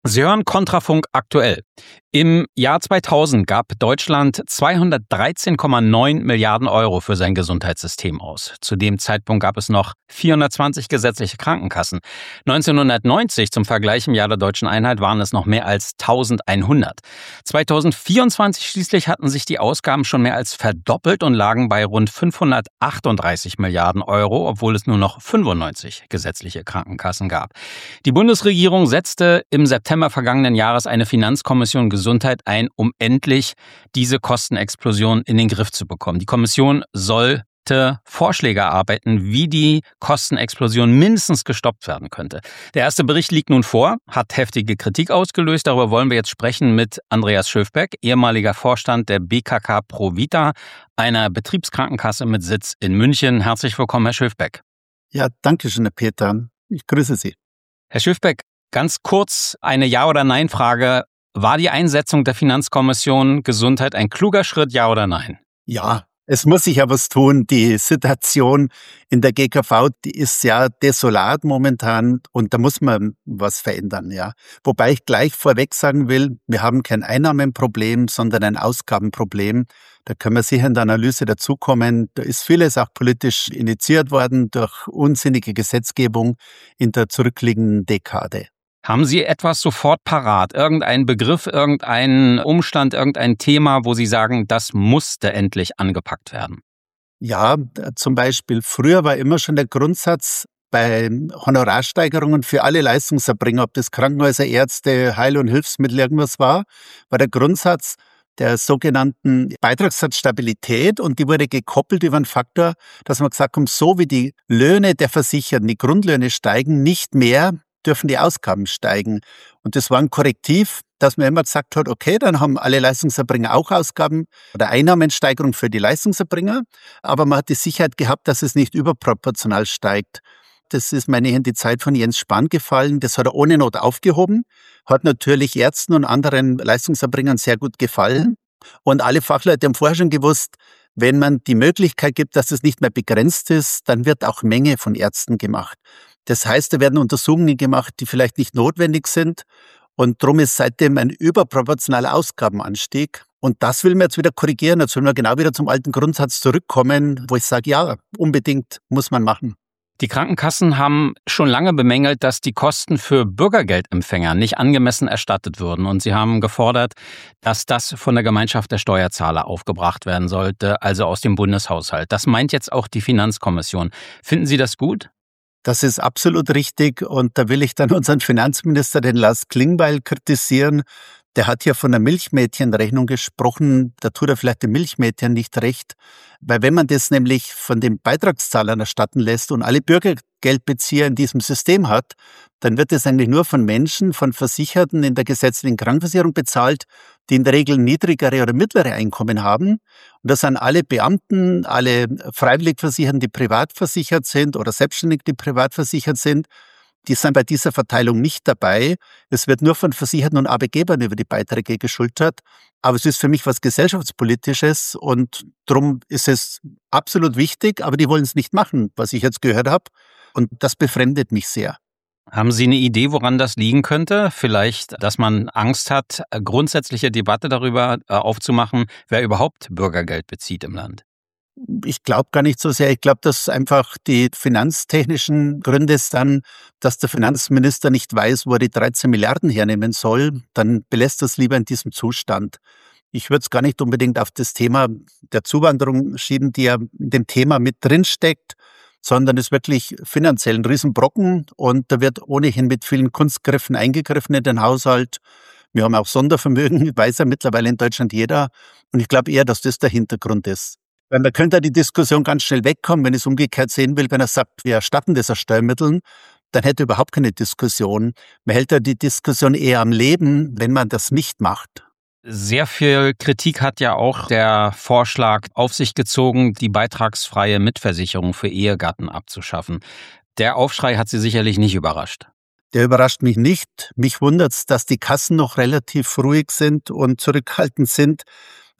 Sie hören Kontrafunk aktuell. Im Jahr 2000 gab Deutschland 213,9 Milliarden Euro für sein Gesundheitssystem aus. Zu dem Zeitpunkt gab es noch 420 gesetzliche Krankenkassen. 1990, zum Vergleich im Jahr der deutschen Einheit, waren es noch mehr als 1100. 2024 schließlich hatten sich die Ausgaben schon mehr als verdoppelt und lagen bei rund 538 Milliarden Euro, obwohl es nur noch 95 gesetzliche Krankenkassen gab. Die Bundesregierung setzte im September vergangenen Jahres eine Finanzkommission Gesundheit ein, um endlich diese Kostenexplosion in den Griff zu bekommen. Die Kommission sollte Vorschläge erarbeiten, wie die Kostenexplosion mindestens gestoppt werden könnte. Der erste Bericht liegt nun vor, hat heftige Kritik ausgelöst. Darüber wollen wir jetzt sprechen mit Andreas Schöfbeck, ehemaliger Vorstand der BKK Provita, einer Betriebskrankenkasse mit Sitz in München. Herzlich willkommen, Herr Schöfbeck. Ja, danke schön, Herr Peter. Ich grüße Sie. Herr Schöfbeck, ganz kurz eine Ja- oder Nein-Frage. War die Einsetzung der Finanzkommission Gesundheit ein kluger Schritt, ja oder nein? Ja, es muss sich ja was tun. Die Situation in der GKV, die ist ja desolat momentan und da muss man was verändern, ja. Wobei ich gleich vorweg sagen will, wir haben kein Einnahmenproblem, sondern ein Ausgabenproblem. Da können wir sicher in der Analyse dazukommen. Da ist vieles auch politisch initiiert worden durch unsinnige Gesetzgebung in der zurückliegenden Dekade. Haben Sie etwas sofort parat? Irgendeinen Begriff, irgendeinen Umstand, irgendein Thema, wo Sie sagen, das musste endlich angepackt werden? Ja, zum Beispiel, früher war immer schon der Grundsatz bei Honorarsteigerungen für alle Leistungserbringer, ob das Krankenhäuser, Ärzte, Heil- und Hilfsmittel irgendwas war der Grundsatz der sogenannten Beitragssatzstabilität und die wurde gekoppelt über einen Faktor, dass man gesagt hat, so wie die Löhne der Versicherten, die Grundlöhne steigen, nicht mehr dürfen die Ausgaben steigen. Und das war ein Korrektiv, dass man immer gesagt hat, okay, dann haben alle Leistungserbringer auch Ausgaben oder Einnahmensteigerung für die Leistungserbringer, aber man hat die Sicherheit gehabt, dass es nicht überproportional steigt. Das ist, meine ich, in die Zeit von Jens Spahn gefallen. Das hat er ohne Not aufgehoben, hat natürlich Ärzten und anderen Leistungserbringern sehr gut gefallen. Und alle Fachleute haben vorher schon gewusst, wenn man die Möglichkeit gibt, dass es nicht mehr begrenzt ist, dann wird auch Menge von Ärzten gemacht. Das heißt, da werden Untersuchungen gemacht, die vielleicht nicht notwendig sind. Und darum ist seitdem ein überproportionaler Ausgabenanstieg. Und das will man jetzt wieder korrigieren. Jetzt will man genau wieder zum alten Grundsatz zurückkommen, wo ich sage, ja, unbedingt muss man machen. Die Krankenkassen haben schon lange bemängelt, dass die Kosten für Bürgergeldempfänger nicht angemessen erstattet würden. Und sie haben gefordert, dass das von der Gemeinschaft der Steuerzahler aufgebracht werden sollte, also aus dem Bundeshaushalt. Das meint jetzt auch die Finanzkommission. Finden Sie das gut? Das ist absolut richtig und da will ich dann unseren Finanzminister, den Lars Klingbeil, kritisieren. Der hat hier von der Milchmädchenrechnung gesprochen, da tut er vielleicht den Milchmädchen nicht recht, weil wenn man das nämlich von den Beitragszahlern erstatten lässt und alle Bürgergeldbezieher in diesem System hat, dann wird es eigentlich nur von Menschen, von Versicherten in der gesetzlichen Krankenversicherung bezahlt, die in der Regel niedrigere oder mittlere Einkommen haben. Und das sind alle Beamten, alle freiwillig Versicherten, die privat versichert sind oder Selbstständige, die privat versichert sind. Die sind bei dieser Verteilung nicht dabei. Es wird nur von Versicherten und Arbeitgebern über die Beiträge geschultert. Aber es ist für mich was Gesellschaftspolitisches und darum ist es absolut wichtig, aber die wollen es nicht machen, was ich jetzt gehört habe. Und das befremdet mich sehr. Haben Sie eine Idee, woran das liegen könnte? Vielleicht, dass man Angst hat, grundsätzliche Debatte darüber aufzumachen, wer überhaupt Bürgergeld bezieht im Land? Ich glaube gar nicht so sehr. Ich glaube, dass einfach die finanztechnischen Gründe sind, dass der Finanzminister nicht weiß, wo er die 13 Milliarden hernehmen soll. Dann belässt er es lieber in diesem Zustand. Ich würde es gar nicht unbedingt auf das Thema der Zuwanderung schieben, die ja in dem Thema mit drinsteckt, sondern es ist wirklich finanziell ein Riesenbrocken und da wird ohnehin mit vielen Kunstgriffen eingegriffen in den Haushalt. Wir haben auch Sondervermögen, weiß ja mittlerweile in Deutschland jeder. Und ich glaube eher, dass das der Hintergrund ist. Weil man könnte die Diskussion ganz schnell wegkommen, wenn ich es umgekehrt sehen will, wenn er sagt, wir erstatten das aus Steuermitteln, dann hätte er überhaupt keine Diskussion. Man hält ja die Diskussion eher am Leben, wenn man das nicht macht. Sehr viel Kritik hat ja auch der Vorschlag auf sich gezogen, die beitragsfreie Mitversicherung für Ehegatten abzuschaffen. Der Aufschrei hat Sie sicherlich nicht überrascht. Der überrascht mich nicht. Mich wundert es, dass die Kassen noch relativ ruhig sind und zurückhaltend sind.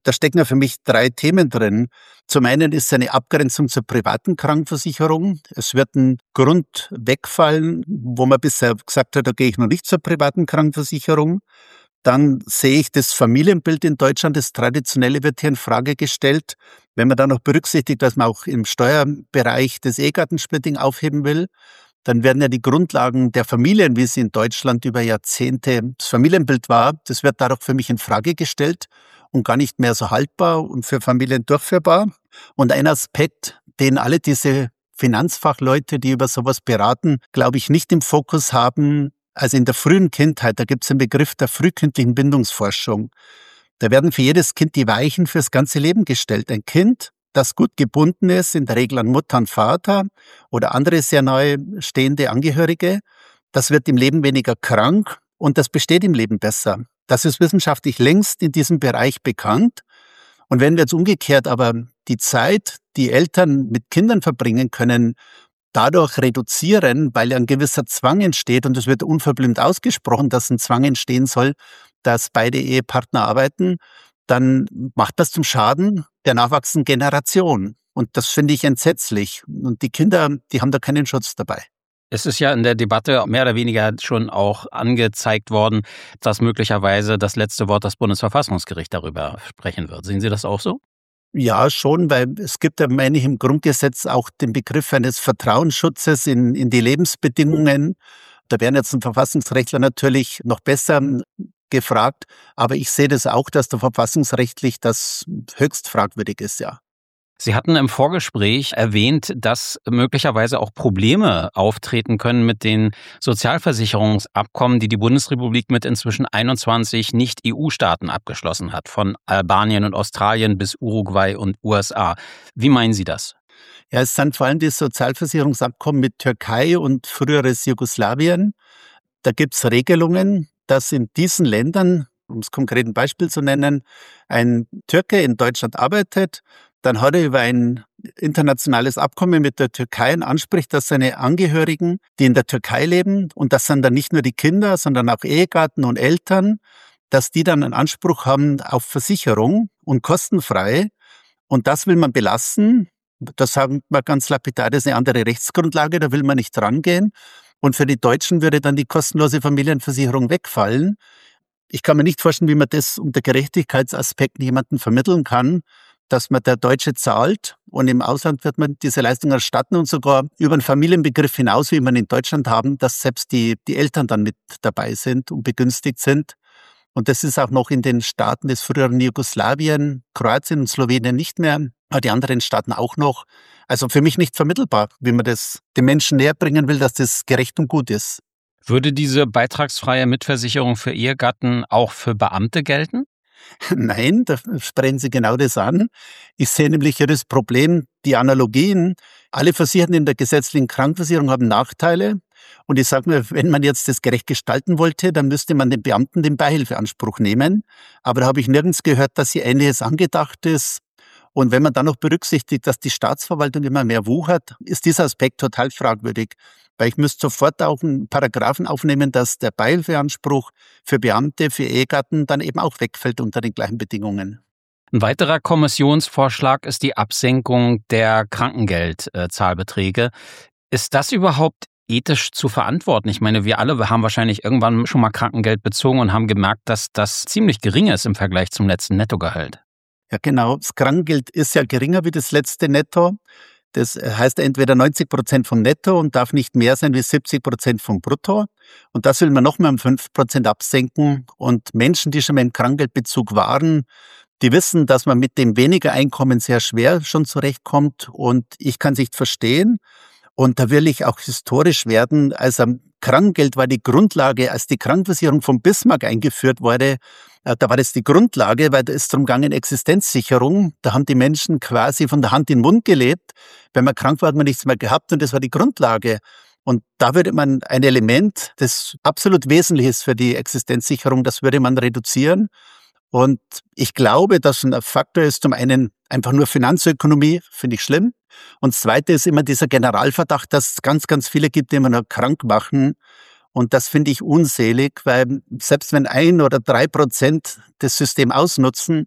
da stecken ja für mich 3 Themen drin. Zum einen ist es eine Abgrenzung zur privaten Krankenversicherung. Es wird ein Grund wegfallen, wo man bisher gesagt hat, da gehe ich noch nicht zur privaten Krankenversicherung. Dann sehe ich das Familienbild in Deutschland, das Traditionelle wird hier in Frage gestellt. Wenn man dann noch berücksichtigt, dass man auch im Steuerbereich das Ehegattensplitting aufheben will, dann werden ja die Grundlagen der Familien, wie sie in Deutschland über Jahrzehnte das Familienbild war, das wird dadurch für mich in Frage gestellt und gar nicht mehr so haltbar und für Familien durchführbar. Und ein Aspekt, den alle diese Finanzfachleute, die über sowas beraten, glaube ich, nicht im Fokus haben, also in der frühen Kindheit, da gibt es den Begriff der frühkindlichen Bindungsforschung. Da werden für jedes Kind die Weichen fürs ganze Leben gestellt. Ein Kind, das gut gebunden ist, in der Regel an Mutter und Vater oder andere sehr nahe stehende Angehörige, das wird im Leben weniger krank und das besteht im Leben besser. Das ist wissenschaftlich längst in diesem Bereich bekannt. Und wenn wir jetzt umgekehrt aber die Zeit, die Eltern mit Kindern verbringen können, dadurch reduzieren, weil ja ein gewisser Zwang entsteht und es wird unverblümt ausgesprochen, dass ein Zwang entstehen soll, dass beide Ehepartner arbeiten, dann macht das zum Schaden der nachwachsenden Generation. Und das finde ich entsetzlich. Und die Kinder, die haben da keinen Schutz dabei. Es ist ja in der Debatte mehr oder weniger schon auch angezeigt worden, dass möglicherweise das letzte Wort das Bundesverfassungsgericht darüber sprechen wird. Sehen Sie das auch so? Ja, schon, weil es gibt ja, meine ich, im Grundgesetz auch den Begriff eines Vertrauensschutzes in die Lebensbedingungen. Da wären jetzt ein Verfassungsrechtler natürlich noch besser gefragt, aber ich sehe das auch, dass da verfassungsrechtlich das höchst fragwürdig ist, ja. Sie hatten im Vorgespräch erwähnt, dass möglicherweise auch Probleme auftreten können mit den Sozialversicherungsabkommen, die die Bundesrepublik mit inzwischen 21 Nicht-EU-Staaten abgeschlossen hat, von Albanien und Australien bis Uruguay und USA. Wie meinen Sie das? Ja, es sind vor allem die Sozialversicherungsabkommen mit Türkei und früheres Jugoslawien. Da gibt es Regelungen, dass in diesen Ländern, um es konkret ein Beispiel zu nennen, ein Türke in Deutschland arbeitet, dann hat er über ein internationales Abkommen mit der Türkei einen Anspruch, dass seine Angehörigen, die in der Türkei leben, und das sind dann nicht nur die Kinder, sondern auch Ehegatten und Eltern, dass die dann einen Anspruch haben auf Versicherung und kostenfrei. Und das will man belassen. Das sagen wir ganz lapidar, das ist eine andere Rechtsgrundlage, da will man nicht rangehen. Und für die Deutschen würde dann die kostenlose Familienversicherung wegfallen. Ich kann mir nicht vorstellen, wie man das unter Gerechtigkeitsaspekten jemandem vermitteln kann, dass man der Deutsche zahlt und im Ausland wird man diese Leistung erstatten und sogar über einen Familienbegriff hinaus, wie man in Deutschland haben, dass selbst die Eltern dann mit dabei sind und begünstigt sind. Und das ist auch noch in den Staaten des früheren Jugoslawien, Kroatien und Slowenien nicht mehr, aber die anderen Staaten auch noch. Also für mich nicht vermittelbar, wie man das den Menschen näher bringen will, dass das gerecht und gut ist. Würde diese beitragsfreie Mitversicherung für Ehegatten auch für Beamte gelten? Nein, da sprechen Sie genau das an. Ich sehe nämlich hier das Problem, die Analogien. Alle Versicherten in der gesetzlichen Krankenversicherung haben Nachteile. Und ich sage mir, wenn man jetzt das gerecht gestalten wollte, dann müsste man den Beamten den Beihilfeanspruch nehmen. Aber da habe ich nirgends gehört, dass hier Ähnliches angedacht ist. Und wenn man dann noch berücksichtigt, dass die Staatsverwaltung immer mehr wuchert, ist dieser Aspekt total fragwürdig. Weil ich müsste sofort auch einen Paragraphen aufnehmen, dass der Beihilfeanspruch für Beamte, für Ehegatten dann eben auch wegfällt unter den gleichen Bedingungen. Ein weiterer Kommissionsvorschlag ist die Absenkung der Krankengeldzahlbeträge. Ist das überhaupt ethisch zu verantworten? Ich meine, wir alle haben wahrscheinlich irgendwann schon mal Krankengeld bezogen und haben gemerkt, dass das ziemlich gering ist im Vergleich zum letzten Nettogehalt. Ja, genau. Das Krankengeld ist ja geringer wie das letzte Netto. Das heißt entweder 90% vom Netto und darf nicht mehr sein wie 70% vom Brutto. Und das will man nochmal um 5% absenken. Und Menschen, die schon mal im Krankgeldbezug waren, die wissen, dass man mit dem weniger Einkommen sehr schwer schon zurechtkommt. Und ich kann es nicht verstehen. Und da will ich auch historisch werden. Also Krankengeld war die Grundlage, als die Krankenversicherung von Bismarck eingeführt wurde. Da war das die Grundlage, weil da ist darum gegangen, Existenzsicherung. Da haben die Menschen quasi von der Hand in den Mund gelebt. Wenn man krank war, hat man nichts mehr gehabt und das war die Grundlage. Und da würde man ein Element, das absolut wesentlich ist für die Existenzsicherung, das würde man reduzieren. Und ich glaube, dass ein Faktor ist, zum einen einfach nur Finanzökonomie, finde ich schlimm. Und das Zweite ist immer dieser Generalverdacht, dass es ganz, ganz viele gibt, die immer nur krank machen. Und das finde ich unselig, weil selbst wenn 1 oder 3% das System ausnutzen,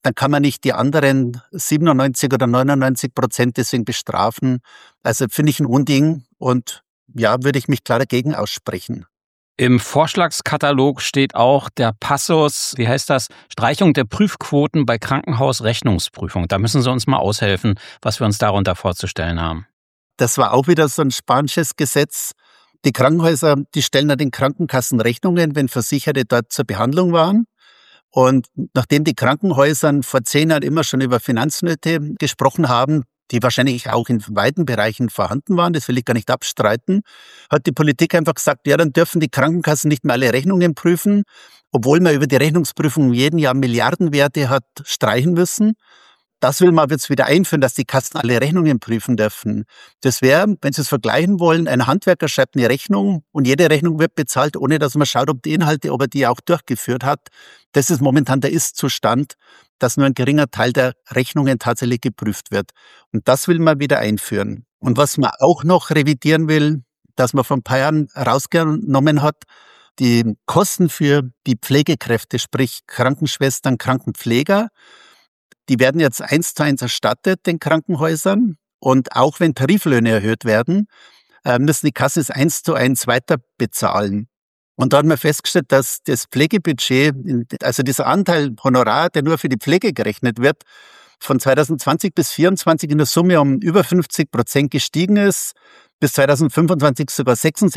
dann kann man nicht die anderen 97 oder 99% deswegen bestrafen. Also finde ich ein Unding und ja, würde ich mich klar dagegen aussprechen. Im Vorschlagskatalog steht auch der Passus, wie heißt das? Streichung der Prüfquoten bei Krankenhausrechnungsprüfung. Da müssen Sie uns mal aushelfen, was wir uns darunter vorzustellen haben. Das war auch wieder so ein spanisches Gesetz. Die Krankenhäuser, die stellen ja den Krankenkassen Rechnungen, wenn Versicherte dort zur Behandlung waren. Und nachdem die Krankenhäuser vor 10 Jahren immer schon über Finanznöte gesprochen haben, die wahrscheinlich auch in weiten Bereichen vorhanden waren, das will ich gar nicht abstreiten, hat die Politik einfach gesagt, ja, dann dürfen die Krankenkassen nicht mehr alle Rechnungen prüfen, obwohl man über die Rechnungsprüfung jeden Jahr Milliardenwerte hat streichen müssen. Das will man jetzt wieder einführen, dass die Kassen alle Rechnungen prüfen dürfen. Das wäre, wenn Sie es vergleichen wollen, ein Handwerker schreibt eine Rechnung und jede Rechnung wird bezahlt, ohne dass man schaut, ob er die auch durchgeführt hat. Das ist momentan der Ist-Zustand, dass nur ein geringer Teil der Rechnungen tatsächlich geprüft wird. Und das will man wieder einführen. Und was man auch noch revidieren will, dass man vor ein paar Jahren rausgenommen hat, die Kosten für die Pflegekräfte, sprich Krankenschwestern, Krankenpfleger, die werden jetzt 1:1 erstattet den Krankenhäusern und auch wenn Tariflöhne erhöht werden, müssen die Kassen es 1:1 weiter bezahlen. Und da hat man festgestellt, dass das Pflegebudget, also dieser Anteil Honorar, der nur für die Pflege gerechnet wird, von 2020 bis 2024 in der Summe um über 50% gestiegen ist, bis 2025 sogar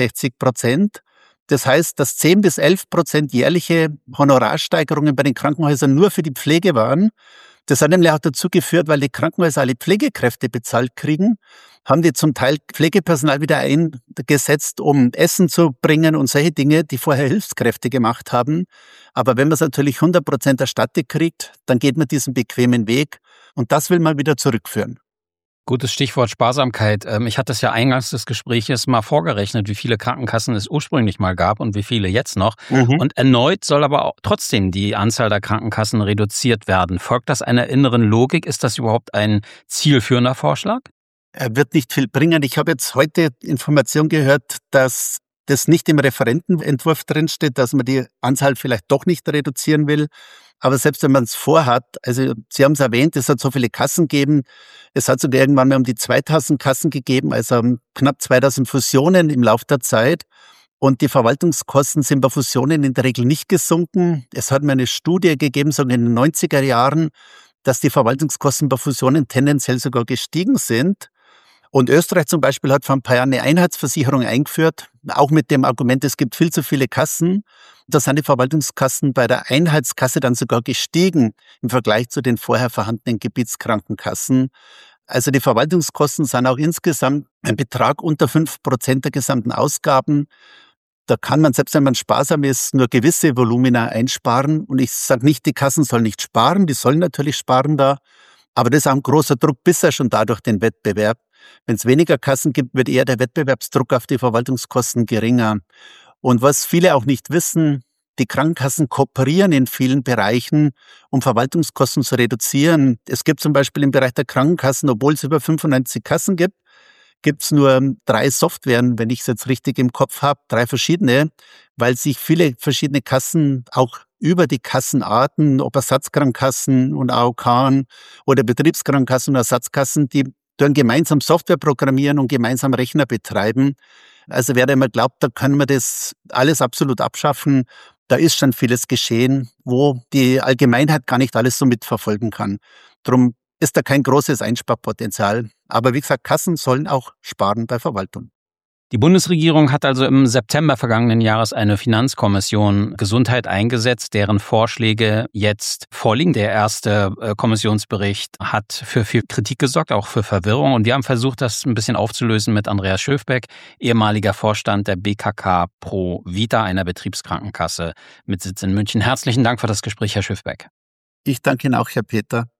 66%. Das heißt, dass 10-11% jährliche Honorarsteigerungen bei den Krankenhäusern nur für die Pflege waren. Das hat nämlich auch dazu geführt, weil die Krankenhäuser alle Pflegekräfte bezahlt kriegen, haben die zum Teil Pflegepersonal wieder eingesetzt, um Essen zu bringen und solche Dinge, die vorher Hilfskräfte gemacht haben. Aber wenn man es natürlich 100% erstattet kriegt, dann geht man diesen bequemen Weg und das will man wieder zurückführen. Gutes Stichwort Sparsamkeit. Ich hatte es ja eingangs des Gespräches mal vorgerechnet, wie viele Krankenkassen es ursprünglich mal gab und wie viele jetzt noch. Und erneut soll aber auch trotzdem die Anzahl der Krankenkassen reduziert werden. Folgt das einer inneren Logik? Ist das überhaupt ein zielführender Vorschlag? Er wird nicht viel bringen. Ich habe jetzt heute Information gehört, dass das nicht im Referentenentwurf drinsteht, dass man die Anzahl vielleicht doch nicht reduzieren will. Aber selbst wenn man es vorhat, also Sie haben es erwähnt, es hat so viele Kassen gegeben. Es hat sogar irgendwann mal um die 2000 Kassen gegeben, also knapp 2000 Fusionen im Laufe der Zeit. Und die Verwaltungskosten sind bei Fusionen in der Regel nicht gesunken. Es hat mir eine Studie gegeben, so in den 90er Jahren, dass die Verwaltungskosten bei Fusionen tendenziell sogar gestiegen sind. Und Österreich zum Beispiel hat vor ein paar Jahren eine Einheitsversicherung eingeführt, auch mit dem Argument, es gibt viel zu viele Kassen. Da sind die Verwaltungskosten bei der Einheitskasse dann sogar gestiegen im Vergleich zu den vorher vorhandenen Gebietskrankenkassen. Also die Verwaltungskosten sind auch insgesamt ein Betrag unter 5% der gesamten Ausgaben. Da kann man, selbst wenn man sparsam ist, nur gewisse Volumina einsparen. Und ich sage nicht, die Kassen sollen nicht sparen, die sollen natürlich sparen da. Aber das ist auch ein großer Druck bisher schon dadurch den Wettbewerb. Wenn es weniger Kassen gibt, wird eher der Wettbewerbsdruck auf die Verwaltungskosten geringer. Und was viele auch nicht wissen, die Krankenkassen kooperieren in vielen Bereichen, um Verwaltungskosten zu reduzieren. Es gibt zum Beispiel im Bereich der Krankenkassen, obwohl es über 95 Kassen gibt, es nur 3 Softwaren, wenn ich es jetzt richtig im Kopf habe, 3 verschiedene, weil sich viele verschiedene Kassen auch über die Kassenarten, ob Ersatzkrankenkassen und AOK oder Betriebskrankenkassen und Ersatzkassen, die dann gemeinsam Software programmieren und gemeinsam Rechner betreiben. Also wer immer glaubt, da können wir das alles absolut abschaffen, da ist schon vieles geschehen, wo die Allgemeinheit gar nicht alles so mitverfolgen kann. Drum ist da kein großes Einsparpotenzial. Aber wie gesagt, Kassen sollen auch sparen bei Verwaltung. Die Bundesregierung hat also im September vergangenen Jahres eine Finanzkommission Gesundheit eingesetzt, deren Vorschläge jetzt vorliegen. Der erste Kommissionsbericht hat für viel Kritik gesorgt, auch für Verwirrung. Und wir haben versucht, das ein bisschen aufzulösen mit Andreas Schöfbeck, ehemaliger Vorstand der BKK Pro Vita, einer Betriebskrankenkasse mit Sitz in München. Herzlichen Dank für das Gespräch, Herr Schöfbeck. Ich danke Ihnen auch, Herr Peter.